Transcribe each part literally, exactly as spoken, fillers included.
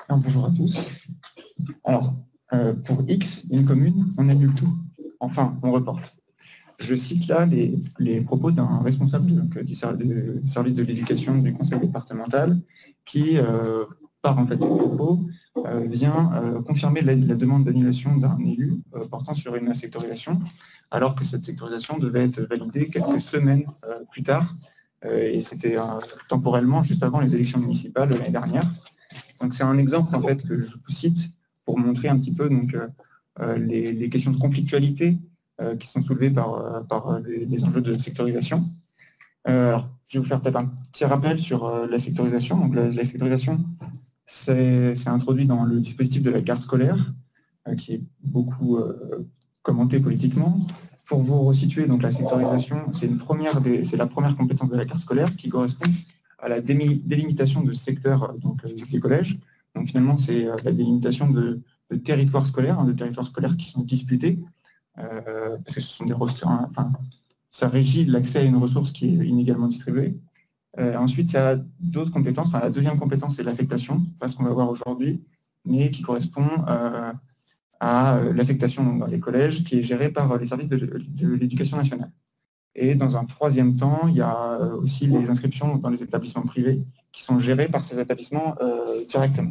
Alors, bonjour à tous. Alors, euh, pour X, une commune, on annule tout. Enfin, on reporte. Je cite là les, les propos d'un responsable donc, du, ser du service de l'éducation du conseil départemental qui, euh, par en fait, ses propos, euh, vient euh, confirmer la, la demande d'annulation d'un élu euh, portant sur une sectorisation, alors que cette sectorisation devait être validée quelques semaines euh, plus tard, euh, et c'était euh, temporellement juste avant les élections municipales l'année dernière. Donc c'est un exemple en fait que je vous cite pour montrer un petit peu donc, euh, les, les questions de conflictualité euh, qui sont soulevées par, euh, par les, les enjeux de sectorisation. Euh, alors, je vais vous faire peut-être un petit rappel sur euh, la sectorisation. Donc la, la sectorisation, c'est introduit dans le dispositif de la carte scolaire, euh, qui est beaucoup euh, commenté politiquement. Pour vous resituer, donc la sectorisation, c'est une première des, c'est la première compétence de la carte scolaire qui correspond à la délimitation de secteurs donc, des collèges. Donc finalement, c'est la délimitation de, de territoires scolaires, hein, de territoires scolaires qui sont disputés, euh, parce que ce sont des ressources, enfin, ça régit l'accès à une ressource qui est inégalement distribuée. Euh, ensuite, il y a d'autres compétences. Enfin, la deuxième compétence, c'est l'affectation, pas ce qu'on va voir aujourd'hui, mais qui correspond euh, à l'affectation dans les collèges, qui est gérée par les services de, de l'éducation nationale. Et dans un troisième temps, il y a aussi les inscriptions dans les établissements privés qui sont gérés par ces établissements euh, directement.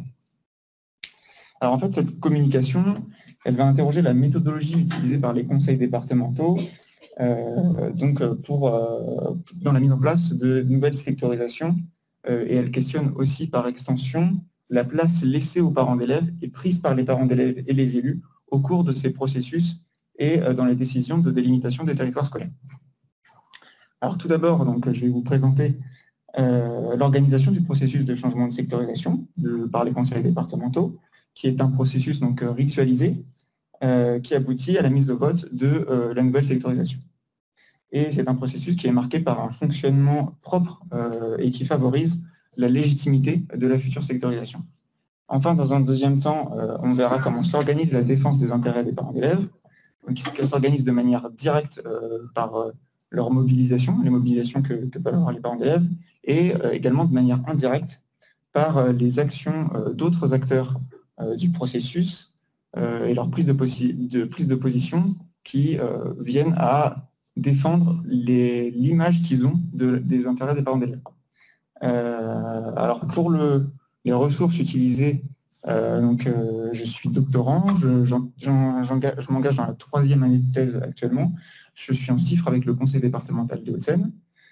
Alors en fait, cette communication, elle va interroger la méthodologie utilisée par les conseils départementaux euh, donc pour, euh, dans la mise en place de nouvelles sectorisations euh, et elle questionne aussi par extension la place laissée aux parents d'élèves et prise par les parents d'élèves et les élus au cours de ces processus et euh, dans les décisions de délimitation des territoires scolaires. Alors tout d'abord, donc, je vais vous présenter euh, l'organisation du processus de changement de sectorisation de, par les conseils départementaux, qui est un processus donc, ritualisé euh, qui aboutit à la mise au vote de euh, la nouvelle sectorisation. Et c'est un processus qui est marqué par un fonctionnement propre euh, et qui favorise la légitimité de la future sectorisation. Enfin, dans un deuxième temps, euh, on verra comment s'organise la défense des intérêts des parents d'élèves, qui s'organise de manière directe euh, par euh, leur mobilisation, les mobilisations que, que peuvent avoir les parents d'élèves, et euh, également de manière indirecte par euh, les actions euh, d'autres acteurs euh, du processus euh, et leur prise de, de, prise de position qui euh, viennent à défendre l'image qu'ils ont de, des intérêts des parents d'élèves. Euh, alors pour le, les ressources utilisées, euh, donc, euh, je suis doctorant, je, je m'engage dans la troisième année de thèse actuellement. Je suis en CIFRE avec le conseil départemental des Hauts-de-Seine,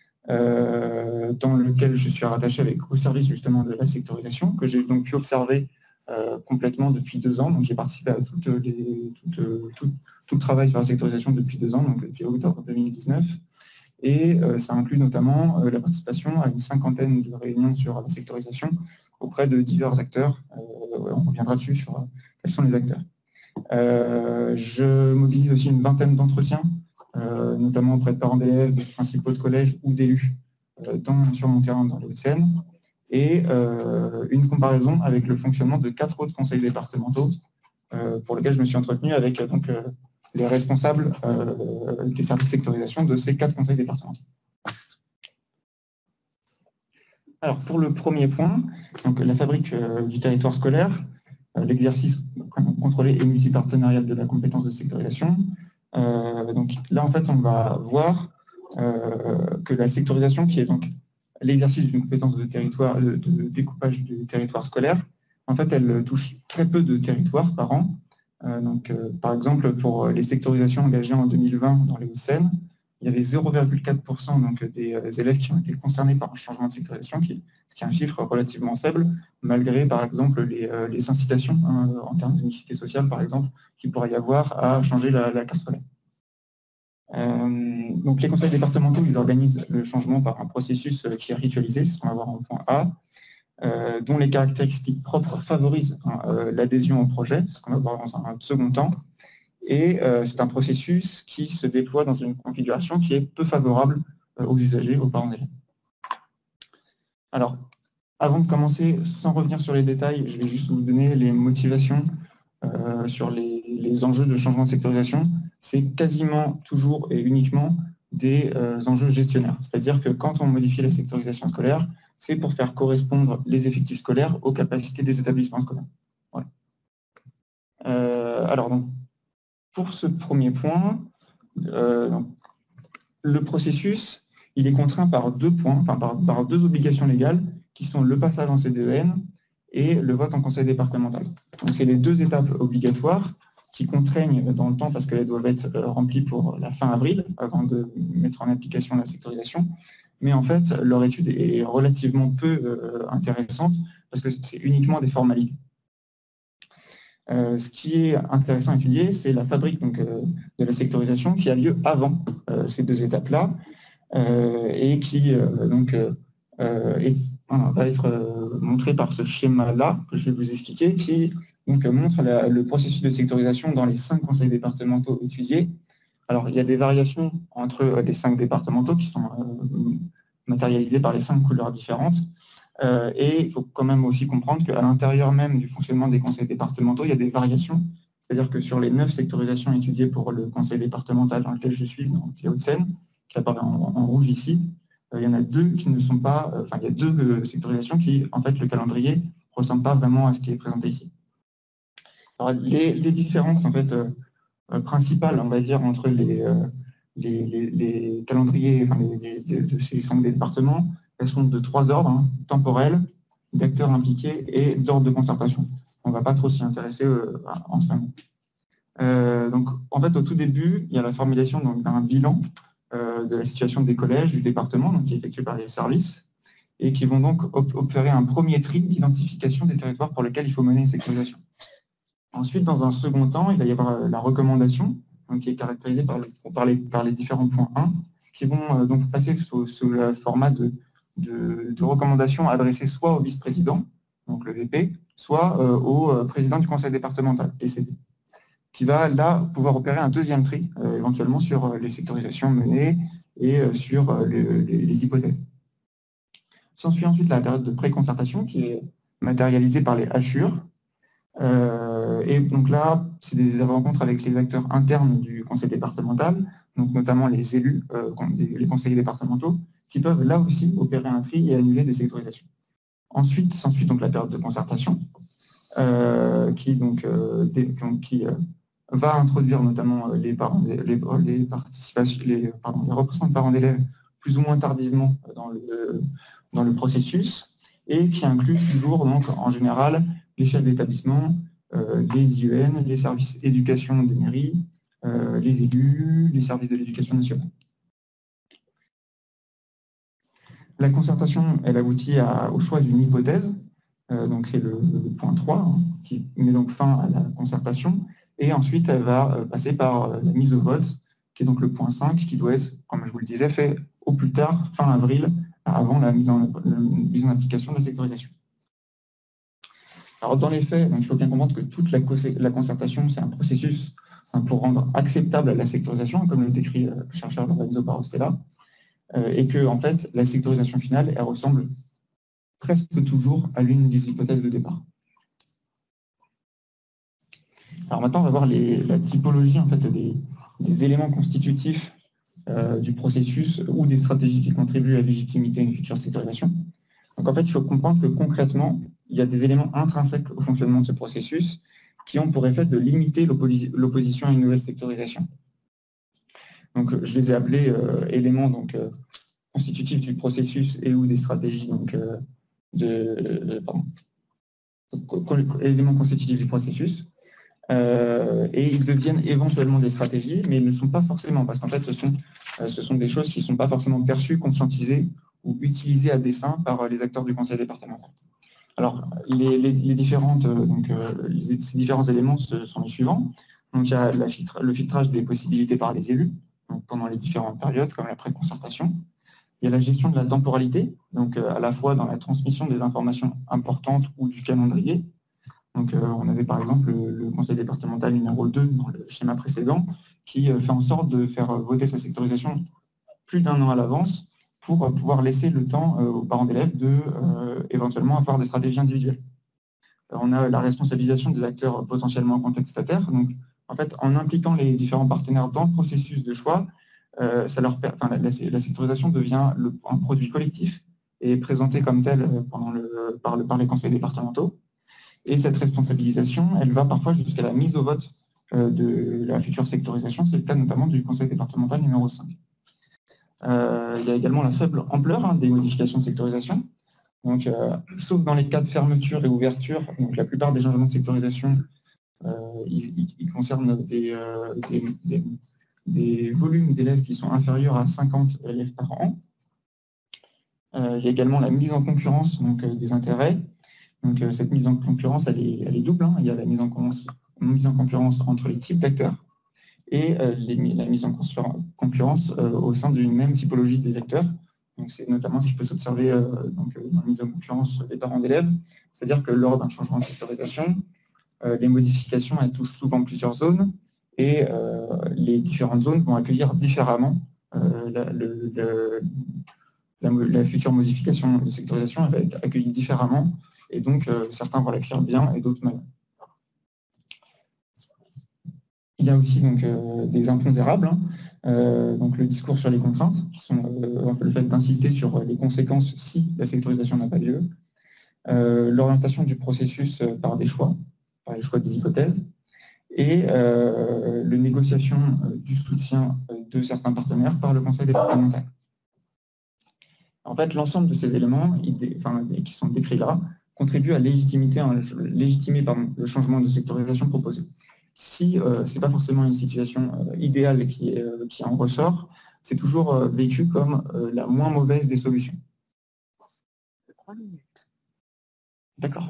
euh, dans lequel je suis rattaché avec, au service justement de la sectorisation, que j'ai donc pu observer euh, complètement depuis deux ans. Donc j'ai participé à toutes les, toutes, tout, tout le travail sur la sectorisation depuis deux ans, donc depuis octobre deux mille dix-neuf. Et euh, ça inclut notamment euh, la participation à une cinquantaine de réunions sur la sectorisation auprès de divers acteurs. Euh, on reviendra dessus sur euh, quels sont les acteurs. Euh, je mobilise aussi une vingtaine d'entretiens, euh, notamment auprès de parents d'élèves, de principaux de collège ou d'élus euh, sur mon terrain dans les Hauts-de-Seine, et euh, une comparaison avec le fonctionnement de quatre autres conseils départementaux euh, pour lesquels je me suis entretenu avec donc, euh, les responsables euh, des services de sectorisation de ces quatre conseils départementaux. Alors, pour le premier point, donc, la fabrique euh, du territoire scolaire, euh, l'exercice contrôlé et multipartenarial de la compétence de sectorisation. Euh, donc là, en fait, on va voir euh, que la sectorisation, qui est donc l'exercice d'une compétence de territoire, de, de découpage du territoire scolaire, en fait, elle touche très peu de territoires par an. Euh, donc, euh, par exemple, pour les sectorisations engagées en deux mille vingt dans les Hauts-de-Seine, il y avait zéro virgule quatre pour cent donc, des euh, élèves qui ont été concernés par un changement de sectorisation, qui, ce qui est un chiffre relativement faible, malgré, par exemple, les, euh, les incitations hein, en termes d'unicité sociale, par exemple, qu'il pourrait y avoir à changer la, la carte scolaire. Euh, donc, les conseils départementaux, ils organisent le changement par un processus qui est ritualisé, c'est ce qu'on va voir en point A, Euh, dont les caractéristiques propres favorisent hein, euh, l'adhésion au projet, ce qu'on va voir dans un second temps. Et euh, c'est un processus qui se déploie dans une configuration qui est peu favorable euh, aux usagers, aux parents d'élèves. Alors, avant de commencer, sans revenir sur les détails, je vais juste vous donner les motivations euh, sur les, les enjeux de changement de sectorisation. C'est quasiment toujours et uniquement des euh, enjeux gestionnaires. C'est-à-dire que quand on modifie la sectorisation scolaire, c'est pour faire correspondre les effectifs scolaires aux capacités des établissements scolaires. Voilà. Euh, alors, donc, pour ce premier point, euh, donc, le processus, il est contraint par deux points, enfin par, par deux obligations légales, qui sont le passage en C D E N et le vote en conseil départemental. Donc, c'est les deux étapes obligatoires qui contraignent dans le temps parce qu'elles doivent être remplies pour la fin avril, avant de mettre en application la sectorisation. Mais en fait, leur étude est relativement peu euh, intéressante parce que c'est uniquement des formalités. Euh, ce qui est intéressant à étudier, c'est la fabrique donc, euh, de la sectorisation qui a lieu avant euh, ces deux étapes-là euh, et qui euh, donc, euh, est, hein, va être euh, montré par ce schéma-là que je vais vous expliquer, qui donc, montre la, le processus de sectorisation dans les cinq conseils départementaux étudiés. Alors, il y a des variations entre les cinq départementaux qui sont euh, matérialisés par les cinq couleurs différentes. Euh, et il faut quand même aussi comprendre qu'à l'intérieur même du fonctionnement des conseils départementaux, il y a des variations. C'est-à-dire que sur les neuf sectorisations étudiées pour le conseil départemental dans lequel je suis, donc les Hauts-de-Seine, qui apparaît en, en rouge ici, euh, il y en a deux qui ne sont pas, euh, enfin il y a deux euh, sectorisations qui, en fait, le calendrier ne ressemble pas vraiment à ce qui est présenté ici. Alors, les, les différences, en fait, euh, euh, principales, on va dire, entre les, euh, les, les, les calendriers enfin, les, les, de ces cinq départements, elles sont de trois ordres, hein, temporels, d'acteurs impliqués et d'ordre de concertation. On ne va pas trop s'y intéresser euh, en ce moment. Euh, donc, en fait, au tout début, il y a la formulation d'un bilan euh, de la situation des collèges, du département, donc, qui est effectué par les services, et qui vont donc op opérer un premier tri d'identification des territoires pour lesquels il faut mener une sectorisation. Ensuite, dans un second temps, il va y avoir la recommandation, donc, qui est caractérisée par, le, par, les, par les différents points un, qui vont euh, donc passer sous, sous le format de De, de recommandations adressées soit au vice-président, donc le V P, soit euh, au euh, président du conseil départemental, P C D, qui va là pouvoir opérer un deuxième tri, euh, éventuellement sur euh, les sectorisations menées et euh, sur euh, les, les, les hypothèses. S'ensuit ensuite la période de pré-concertation qui est matérialisée par les hachures. Euh, et donc là, c'est des rencontres avec les acteurs internes du conseil départemental, donc notamment les élus, euh, les conseillers départementaux, qui peuvent là aussi opérer un tri et annuler des sectorisations. Ensuite, s'ensuit donc la période de concertation, euh, qui, donc, euh, des, qui euh, va introduire notamment les, parents, les, les, participations, les, pardon, les représentants de parents d'élèves plus ou moins tardivement dans le, dans le processus, et qui inclut toujours, donc, en général, les chefs d'établissement, euh, les I U N, les services éducation des mairies, euh, les élus, les services de l'éducation nationale. La concertation, elle aboutit à, au choix d'une hypothèse, euh, donc c'est le, le point trois, hein, qui met donc fin à la concertation, et ensuite elle va euh, passer par euh, la mise au vote, qui est donc le point cinq, qui doit être, comme je vous le disais, fait au plus tard, fin avril, avant la mise en, la mise en application de la sectorisation. Alors dans les faits, donc, il faut bien comprendre que toute la, la concertation, c'est un processus hein, pour rendre acceptable la sectorisation, comme le décrit euh, le chercheur Lorenzo Barostella, et que en fait, la sectorisation finale, elle ressemble presque toujours à l'une des hypothèses de départ. Alors maintenant, on va voir les, la typologie en fait, des, des éléments constitutifs euh, du processus ou des stratégies qui contribuent à légitimité une future sectorisation. Donc en fait, il faut comprendre que concrètement, il y a des éléments intrinsèques au fonctionnement de ce processus qui ont pour effet de limiter l'opposition à une nouvelle sectorisation. Donc je les ai appelés euh, éléments donc, euh, constitutifs du processus et ou des stratégies donc, euh, de, de pardon, éléments constitutifs du processus. Euh, et ils deviennent éventuellement des stratégies, mais ils ne sont pas forcément, parce qu'en fait, ce sont, euh, ce sont des choses qui ne sont pas forcément perçues, conscientisées ou utilisées à dessein par les acteurs du conseil départemental. Alors, les, les, les différentes, donc, euh, les, ces différents éléments ce sont les suivants. Donc, il y a la filtre, le filtrage des possibilités par les élus, donc pendant les différentes périodes, comme la pré-concertation. Il y a la gestion de la temporalité, donc euh, à la fois dans la transmission des informations importantes ou du calendrier. Donc, euh, on avait par exemple le, le conseil départemental numéro deux dans le schéma précédent qui euh, fait en sorte de faire voter sa sectorisation plus d'un an à l'avance pour euh, pouvoir laisser le temps euh, aux parents d'élèves de euh, éventuellement avoir des stratégies individuelles. Alors, on a la responsabilisation des acteurs potentiellement contestataires. Donc, en fait, en impliquant les différents partenaires dans le processus de choix, euh, ça leur, enfin, la, la, la sectorisation devient le, un produit collectif est présentée comme telle pendant le, par, le, par les conseils départementaux. Et cette responsabilisation, elle va parfois jusqu'à la mise au vote euh, de la future sectorisation. C'est le cas notamment du conseil départemental numéro cinq. Euh, il y a également la faible ampleur hein, des modifications de sectorisation. Donc, euh, sauf dans les cas de fermeture et ouverture, donc la plupart des changements de sectorisation, euh, ils, ils concernent des, euh, des, des, des volumes d'élèves qui sont inférieurs à cinquante élèves par an. Euh, il y a également la mise en concurrence donc, euh, des intérêts. Donc, euh, cette mise en concurrence, elle est, elle est double. Hein. Il y a la mise en, mise en concurrence entre les types d'acteurs et euh, les, la mise en concurrence euh, au sein d'une même typologie des acteurs. C'est notamment ce qui peut s'observer euh, dans la mise en concurrence des parents d'élèves, c'est-à-dire que lors d'un changement de sectorisation, euh, les modifications elles touchent souvent plusieurs zones et euh, les différentes zones vont accueillir différemment euh, la, le, le, la, la future modification de sectorisation elle va être accueillie différemment et donc euh, certains vont l'accueillir bien et d'autres mal. Il y a aussi donc, euh, des impondérables, hein. euh, donc le discours sur les contraintes, qui sont euh, le fait d'insister sur les conséquences si la sectorisation n'a pas lieu, euh, l'orientation du processus euh, par des choix, par les choix des hypothèses, et euh, la négociation euh, du soutien de certains partenaires par le conseil départemental. En fait, l'ensemble de ces éléments enfin, qui sont décrits là contribuent à légitimer, hein, légitimer pardon, le changement de sectorisation proposé. Si euh, ce n'est pas forcément une situation euh, idéale qui, est, euh, qui en ressort, c'est toujours euh, vécu comme euh, la moins mauvaise des solutions. Trois minutes. D'accord.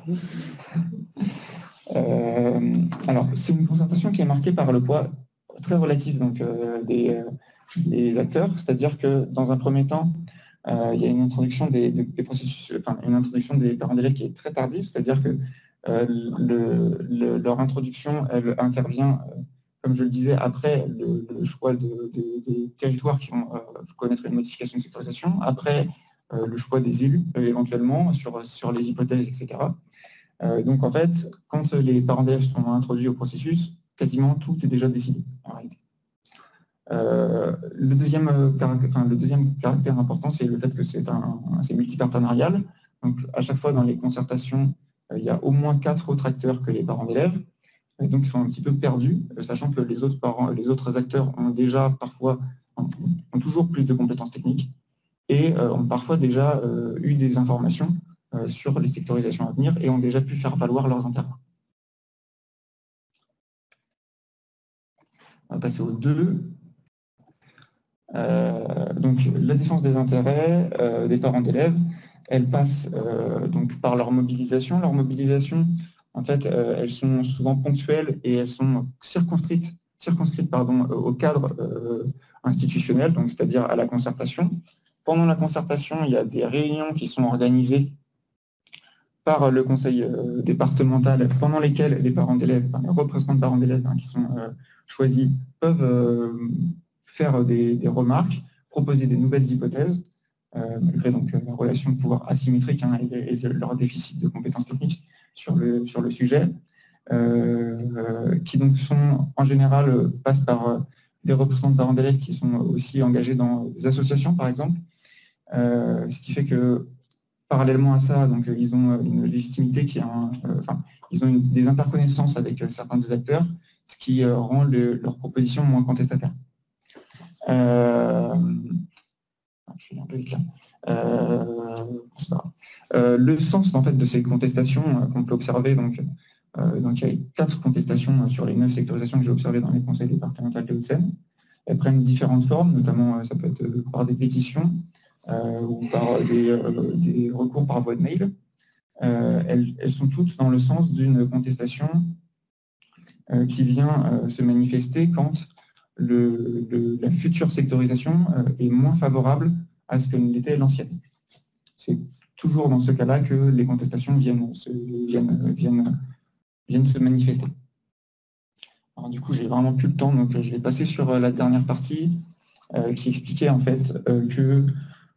euh, alors, c'est une concertation qui est marquée par le poids très relatif donc, euh, des, euh, des acteurs, c'est-à-dire que dans un premier temps, euh, il y a une introduction des, des processus, enfin, une introduction des parents d'élèves qui est très tardive, c'est-à-dire que euh, le, le, leur introduction, elle intervient euh, comme je le disais, après le, le choix de, de, des territoires qui vont euh, connaître une modification de sectorisation, après euh, le choix des élus euh, éventuellement sur, sur les hypothèses, et cetera. Euh, donc en fait, quand les parents d'élèves sont introduits au processus, quasiment tout est déjà décidé en réalité. Euh, le, deuxième, enfin, le deuxième caractère important, c'est le fait que c'est multipartenarial. Donc à chaque fois dans les concertations, euh, il y a au moins quatre autres acteurs que les parents d'élèves. Et donc, ils sont un petit peu perdus, sachant que les autres parents, les autres acteurs ont déjà parfois, ont toujours plus de compétences techniques et euh, ont parfois déjà euh, eu des informations euh, sur les sectorisations à venir et ont déjà pu faire valoir leurs intérêts. On va passer au deux. Euh, donc, la défense des intérêts euh, des parents d'élèves, elle passe euh, donc par leur mobilisation. Leur mobilisation, en fait, euh, elles sont souvent ponctuelles et elles sont circonscrites, circonscrites pardon, au cadre euh, institutionnel, donc c'est-à-dire à la concertation. Pendant la concertation, il y a des réunions qui sont organisées par le conseil euh, départemental, pendant lesquelles les parents d'élèves, enfin, les représentants de parents d'élèves hein, qui sont euh, choisis, peuvent euh, faire des, des remarques, proposer des nouvelles hypothèses, euh, malgré donc la relation de pouvoir asymétrique hein, et, et leur déficit de compétences techniques sur le, sur le sujet, euh, qui donc sont en général passent par des représentants de parents d'élèves qui sont aussi engagés dans des associations, par exemple, euh, ce qui fait que parallèlement à ça, donc ils ont une légitimité qui est un, euh, enfin, ils ont une, des interconnaissances avec certains des acteurs, ce qui euh, rend le, leurs propositions moins contestataires. Euh, je suis un peu vite là. Euh, c'est pas grave. Euh, le sens en fait de ces contestations euh, qu'on peut observer, donc, euh, donc il y a quatre contestations sur les neuf sectorisations que j'ai observées dans les conseils départementaux de Hauts-de-Seine. Elles prennent différentes formes, notamment ça peut être par des pétitions euh, ou par des, euh, des recours par voie de mail. Euh, elles, elles sont toutes dans le sens d'une contestation euh, qui vient euh, se manifester quand le, le, la future sectorisation euh, est moins favorable à ce que l'était l'ancienne. C'est toujours dans ce cas-là que les contestations viennent se, viennent, viennent, viennent se manifester. Alors, du coup, j'ai vraiment plus le temps, donc je vais passer sur la dernière partie euh, qui expliquait en fait euh, que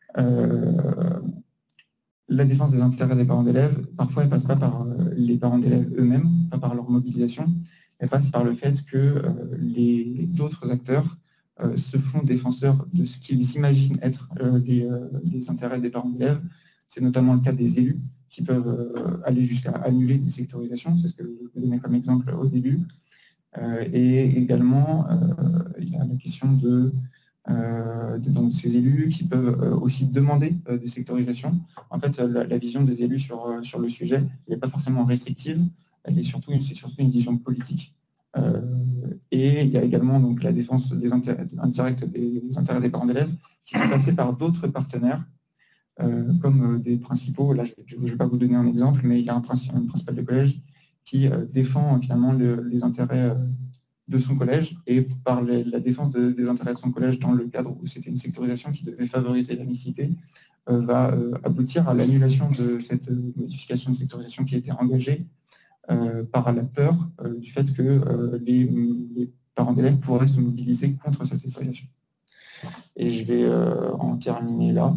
euh, la défense des intérêts des parents d'élèves, parfois, elle ne passe pas par euh, les parents d'élèves eux-mêmes, pas par leur mobilisation, elle passe par le fait que euh, les d'autres acteurs euh, se font défenseurs de ce qu'ils imaginent être euh, les, euh, les intérêts des parents d'élèves C'est notamment le cas des élus qui peuvent euh, aller jusqu'à annuler des sectorisations, c'est ce que je vous donnais comme exemple au début. Euh, et également, euh, il y a la question de, euh, de donc, ces élus qui peuvent euh, aussi demander euh, des sectorisations. En fait, la, la vision des élus sur, euh, sur le sujet n'est pas forcément restrictive, elle est surtout, c'est surtout une vision politique. Euh, et il y a également donc, la défense des intérêts, indirecte des, des intérêts des parents d'élèves qui peut passer par d'autres partenaires, euh, comme euh, des principaux. Là, je ne vais pas vous donner un exemple, mais il y a un, princi un principal de collège qui euh, défend finalement le, les intérêts euh, de son collège, et par les, la défense de, des intérêts de son collège dans le cadre où c'était une sectorisation qui devait favoriser la mixité, euh, va euh, aboutir à l'annulation de cette euh, modification de sectorisation qui a été engagée euh, par la peur euh, du fait que euh, les, les parents d'élèves pourraient se mobiliser contre cette sectorisation. Et je vais euh, en terminer là,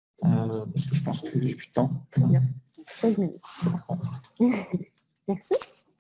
euh, parce que je pense que j'ai plus de temps. Très bien. seize minutes. Merci.